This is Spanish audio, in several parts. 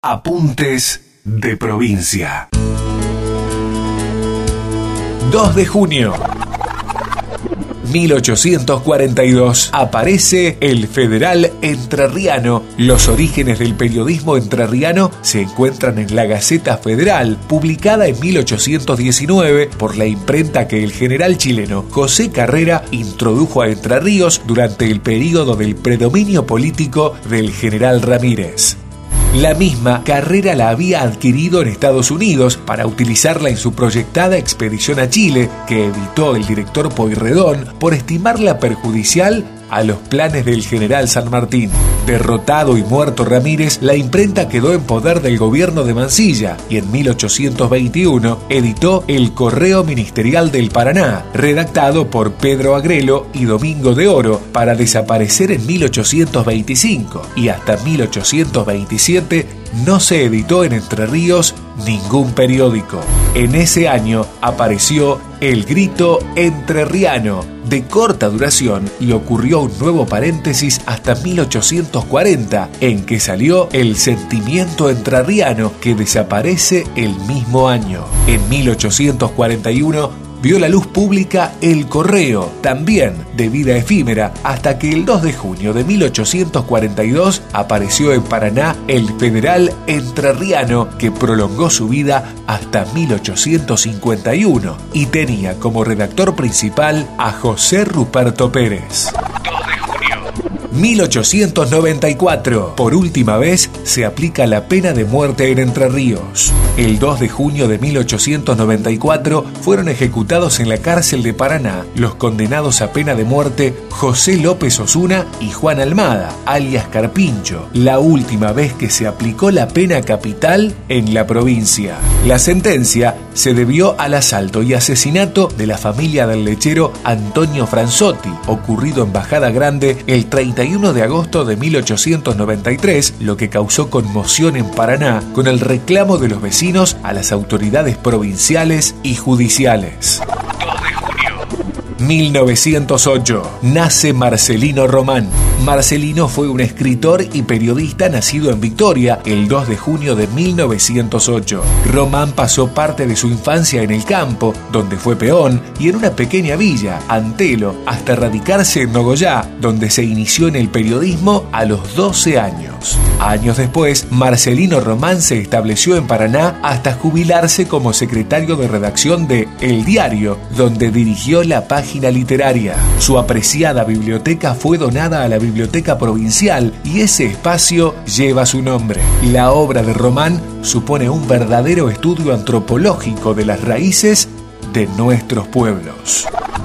Apuntes de provincia. 2 de junio 1842 aparece el Federal Entrerriano. Los orígenes del periodismo entrerriano se encuentran en la Gaceta Federal, publicada en 1819 por la imprenta que el general chileno José Carrera introdujo a Entre Ríos durante el período del predominio político del general Ramírez. La misma Carrera la había adquirido en Estados Unidos para utilizarla en su proyectada expedición a Chile, que evitó el director Pueyrredón por estimarla perjudicial a los planes del general San Martín. Derrotado y muerto Ramírez, la imprenta quedó en poder del gobierno de Mansilla y en 1821 editó el Correo Ministerial del Paraná, redactado por Pedro Agrelo y Domingo de Oro, para desaparecer en 1825, y hasta 1827 no se editó en Entre Ríos ningún periódico. En ese año apareció El Grito Entrerriano, de corta duración, y ocurrió un nuevo paréntesis hasta 1840, en que salió El Sentimiento Entrerriano, que desaparece el mismo año. En 1841 vio la luz pública El Correo, también de vida efímera, hasta que el 2 de junio de 1842 apareció en Paraná el Federal Entrerriano, que prolongó su vida hasta 1851 y tenía como redactor principal a José Ruperto Pérez. 1894. Por última vez se aplica la pena de muerte en Entre Ríos. El 2 de junio de 1894 fueron ejecutados en la cárcel de Paraná los condenados a pena de muerte José López Osuna y Juan Almada, alias Carpincho, la última vez que se aplicó la pena capital en la provincia. La sentencia se debió al asalto y asesinato de la familia del lechero Antonio Franzotti, ocurrido en Bajada Grande el 31 de agosto de 1893, lo que causó conmoción en Paraná con el reclamo de los vecinos a las autoridades provinciales y judiciales. 1908. Nace Marcelino Román. Marcelino fue un escritor y periodista nacido en Victoria el 2 de junio de 1908. Román pasó parte de su infancia en el campo, donde fue peón, y en una pequeña villa, Antelo, hasta radicarse en Nogoyá, donde se inició en el periodismo a los 12 años. Años después, Marcelino Román se estableció en Paraná hasta jubilarse como secretario de redacción de El Diario, donde dirigió la página literaria. Su apreciada biblioteca fue donada a la Biblioteca Provincial y ese espacio lleva su nombre. La obra de Román supone un verdadero estudio antropológico de las raíces de nuestros pueblos.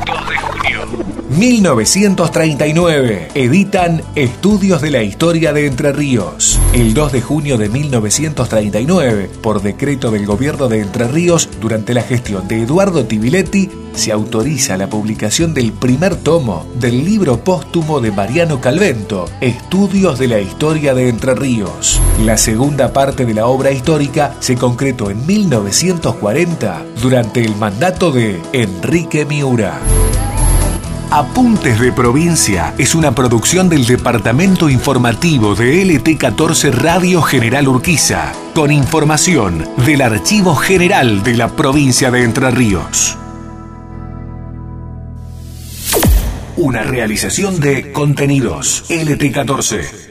1939. Editan Estudios de la Historia de Entre Ríos. El 2 de junio de 1939, por decreto del gobierno de Entre Ríos, durante la gestión de Eduardo Tibiletti, se autoriza la publicación del primer tomo del libro póstumo de Mariano Calvento, Estudios de la Historia de Entre Ríos. La segunda parte de la obra histórica se concretó en 1940, durante el mandato de Enrique Miura. Apuntes de Provincia es una producción del Departamento Informativo de LT14 Radio General Urquiza, con información del Archivo General de la Provincia de Entre Ríos. Una realización de Contenidos LT14.